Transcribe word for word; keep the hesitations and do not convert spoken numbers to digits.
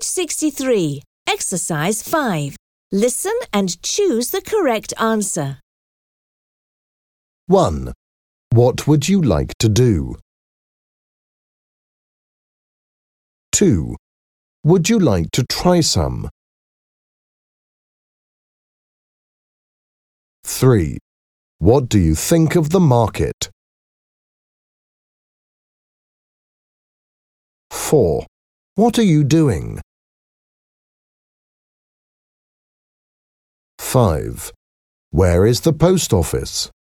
sixty-three. Exercise five. Listen and choose the correct answer. one. What would you like to do? two. Would you like to try some? three. What do you think of the market? four. What are you doing? five. Where is the post office?